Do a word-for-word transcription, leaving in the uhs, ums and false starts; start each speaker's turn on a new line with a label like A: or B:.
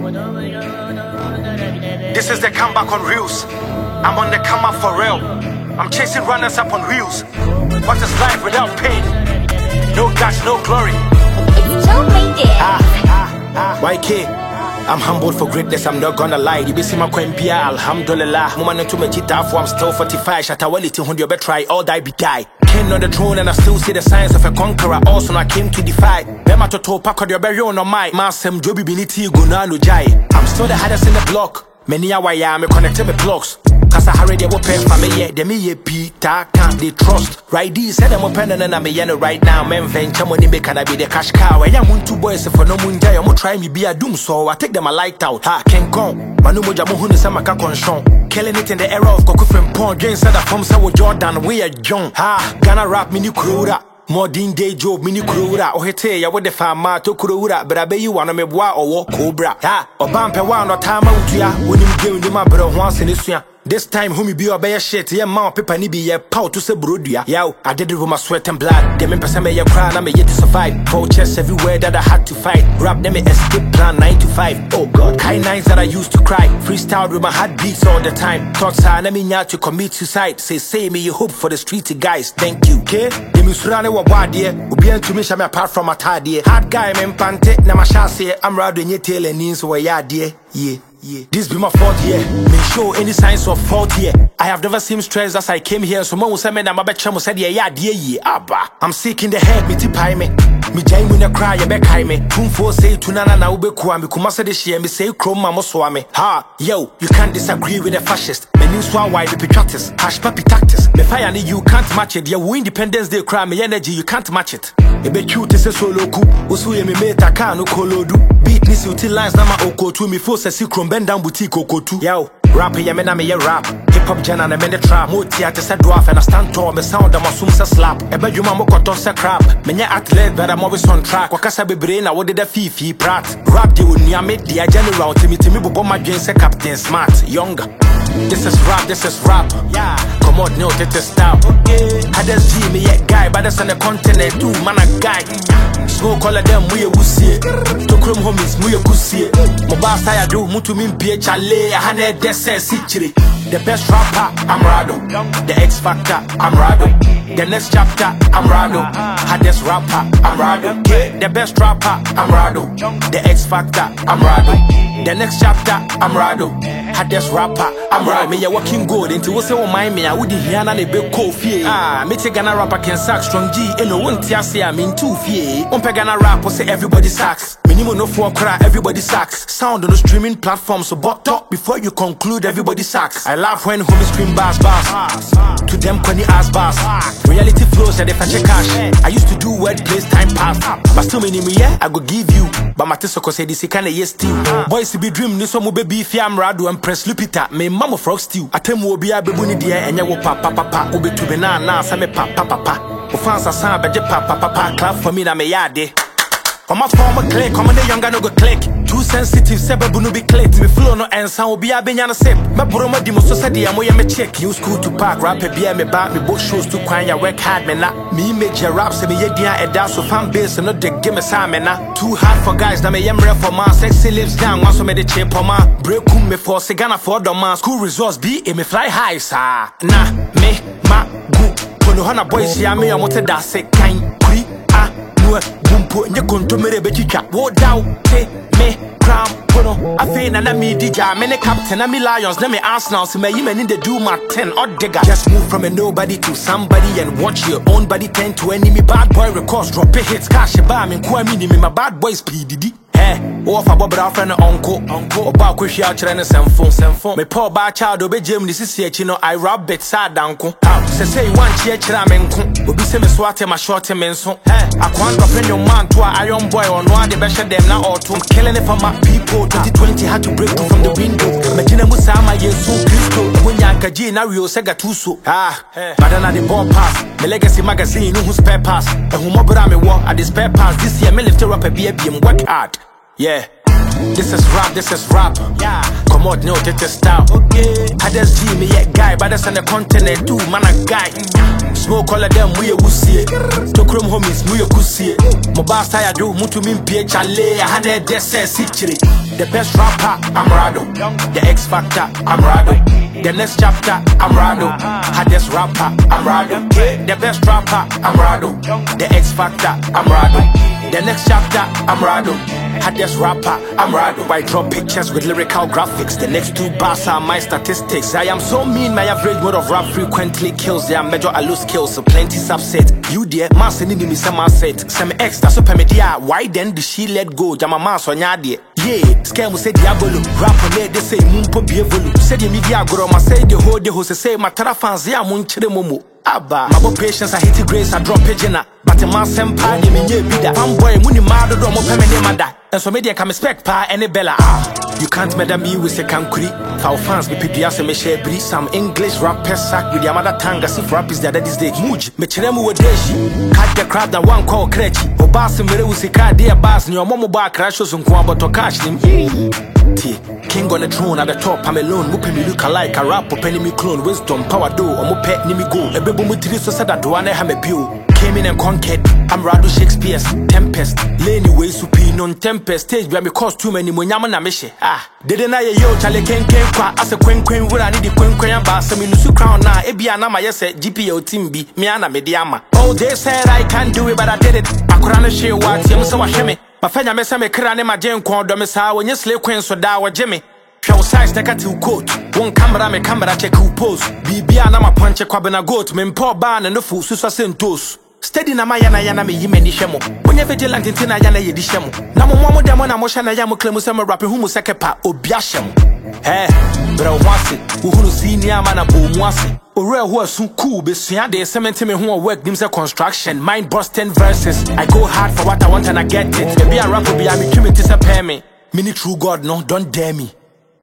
A: This is the comeback on reels. I'm on the come up for real. I'm chasing runners up on wheels. What is life without pain? No guts, no glory.
B: It's so made it.
A: Ah, ah, ah. Y K, I'm humbled for greatness, I'm not gonna lie. You be see my quempia, alhamdulillah. Moment to me chita, I'm still forty-five. Shatawality, when you better try, all die be die. King on the throne and I still see the signs of a conqueror. Also, I came to defy. Bema to to pack your berry on my massam, Joby Biniti, Gunano Jai. I'm still the hardest in the block. Many hours I am connected with blocks. Cause I already open for me, yeah, they me ye Peter, can't they trust? Right, these said I'm open and I'm a right now, men venture money make can I be the cash cow. I am one two boys for no moon jay, I'm gonna try me be a doom, so I take them a light out. Ha, can't come. Manu Moja Mohun is a maca conshon. Killing it in the era of Coco from Pond, Jane said that from Sawo Jordan, we are John. Ha, Ghana rap mini crura. Modern day job mini crura. Oh, hey, ya what the farmer to crura, but I bet you wanna me bois or walk cobra. Ha, or bumper one or time out ya, when you give my brother once in this year. This time, whom be a bear shit, yeah, mount paper, ni be a pow to say brodia. Yow, I did it with my sweat and blood. Them in me a crown, I'm yet to survive. Four chests everywhere that I had to fight. Rap them escape plan nine to five. Oh god, kind nights that I used to cry. Freestyle with my heart beats all the time. Thoughts are let me now to commit suicide. Say, say me, you hope for the streety guys. Thank you, okay? Them is running what bad yeah. Ubi and to me, I'm apart from a tad yeah. Hard guy, man, pante, na my say I'm riding your tail and knees where ya dear, yeah. Yeah. This be my fault here. Make show any signs of fault here. I have never seen stress as I came here. So mo say me na mabecha mo said yeah yeah yeah yeah. Abba. I'm sick in the head, me tipai me. Me jai me na cry ya be kai me. Tumfo say tunana na ube kuwa me kumasa de share me say chroma mo so me. Ha, yo, you can't disagree with the fascist. Me new swan why be patriotis. Hash papi tactics. Me fire ni you can't match it. Yeah, we Independence Day cry me energy you can't match it. E be cute is a solo coup. Osu ye me meta ka no kolodu. Beat ni suti lines na ma okotu me force a secret bend down boutique okotu. Yo, rap ya me na me ye rap. Hip hop jana na me the trap. Mo theater se dwarf and I stand tall. Me sound am asum se slap. E be juma mo koto se crap. Me nye athlete but I'm always on track. Wakasa bebre na wode da fifi prat. Rap di woni ame di a general. Timi timi bobo ma dwen se Captain Smart. Younger. This is rap, this is rap. Yeah. Come on, no, this is style. Okay. Hades G, me yet guy, but that's on the continent too, man a guy. Smoke all of them, we a wussy. To chrome homies, we a pussy. Mobile style do, mutu min P H L, a hundred desen sichiri. The best rapper, I'm Rado. The X Factor, I'm Rado. The next chapter, I'm Rado. Hardest rapper, I'm Rado. The best rapper, I'm Rado. The X Factor, I'm Rado. The next chapter, I'm Rado. Hardest rapper, I'm Rado. Me ya working good into what's on my me. I would hear na be coffee. Ah, me take Ghana rapper can sack strong G. And no one tia say I'm in two fee. On pe Ghana rapper say everybody sucks. Minimum no for cry, everybody sucks. Sound on the streaming platform, so but talk before you conclude. Everybody sucks. I laugh when homies scream bars bars. To them corny ass bars. Reality flows and they fetch cash. I used to do wordplays time pass. But still many me yeah, I go give you. But my tesoko say this kind of yes still. Boys to be dream this one will be if I'm Rado and press Lupita. Me mama frog stew. I tell you be a baby dear and ya wo papa papa ube to be na na sa me papa papa. O fans are sa beje papa papa clap for me na me yade. On my former click, come on the younger no go click. Too sensitive, sebebu no be click. Me flow no answer, will be a benyana sip. My broma dimo so said I'm me check. You school to park, rap a beer me back, me both shows to quine ya work hard me na. Me make your raps me ye dia and da so fan base and not the game me sa me na. Too hard for guys that me yem ref for man. Sexy lips down, once me the chip on man. Break kum me for Sagana for the man. School results be e me fly high sa. Nah, me, ma, gu. Kono hana boys ya me amote da se kind kuri ah. Bumpo nye kontomere bechicha wo down te me cram pono afi na na me dija me ne captain na me Lions na me Arsenal so me yime in the do my ten odd digger. Just move from a nobody to somebody and watch your own body turn to enemy. Bad boy records drop a hits cash ba me kwa me my bad boys P D D. Eh, oh, for Bob friend uncle, uncle, or Bob Quish out and send phone, send phone. Me poor bad child obey Jim, this is here, you know, I rob it sad uncle. How say say one cheer chiramen, will be semi swat my short men so. Eh, I can't offend your man to a iron boy or no, the best of them now or two. Killing it for my people, twenty twenty had to break through from the window. Medina Musama, Yesu Christo, when Yankaji, now you Sega Tuso. Ah, but then I the ball pass, the legacy magazine, who's spare pass, and who more me walk at the spare pass this year, me lift her up a B A B and work hard. Yeah. This is rap, this is rap. Yeah. Come on, no, this is style. Okay. I just see me a guy, but that's on the continent too, man a guy. Smoke all of them, we a wussy. To chrome homies, we a kussy. Mobile style do, mutu min P H L A, I had a desert city. The best rapper, I'm Rado. The X Factor, I'm Rado. The next chapter, I'm Rado. Hardest rapper, I'm Rado. The best rapper, I'm Rado. The X Factor, I'm Rado. The next chapter, I'm Rado. Hardest rapper, I'm Rado. I draw pictures with lyrical graphics. The next two bars are my statistics. I am so mean, my average mode of rap frequently kills. They are major, I lose kills, so plenty subset. You dear, mass and me some set. Some X, that's a media. Why then did she let go? Jama mass on yadi. Yeah, scam say diabolo. Rap on it, they say mumpo bievolu. Say the media goro, ma say the whole the host say matara fans ya munchire momo. Abba, my patience, I hit the grace, I drop pigeon. But a man senpai, you mean you be that fanboy, money mad, don't mo permanent mother. And so media can expect pa any bella. You can't murder me with a cancri. Our fans be P D S and me share breeze. Some English rappers sack with their mother tongue as if rap is their daddy's day. Muj, me chremu with deshi. Cut the crowd that one call cretchy. Obas and me with a car, dear bars, and your momo bar crashes on Kwamba to catch them. King on the throne at the top, I'm alone. Mupe me look alike a rap, penny me clone, wisdom, power do, or mo pet ni me go. A baby mutri so said that do I have a pew. Came in and conquered. I'm Rado Shakespeare's Tempest. Lany way supi non tempest. Stage where me cause too many munyama na meshe. Ah, didn't I yo chale ken ken kwa as a quen quen where I need the quen quen bass. I mean nusu crown na ebiana ma yese G P O timbi me ana mediama. Oh, they said I can't do it, but I did it. Akurana she what yam so waheme. My fanya me say me krane ma jen kwa do me sa when you slay quen so da wa jimmy. Show size negative quote. One camera me camera check who pose. Bibia na ma punch kwa bena goat. Me mpo ban and no fool so sentos. Steady na maya na yana me yime ni shemo. When you vigilant in tina yana ye di shemo. Na mo mo demo na mo shana ya mo claim se mo rapping humu sekepa obia shemo. Eh, bro wasi, uhunu senior man abo mwasi. Ore ho asun cool be sua de cement me ho work nim say construction, mind busting verses. I go hard for what I want and I get it. Be a rapper be a me twimi ti se pay me. Mini true God no, don't dare me.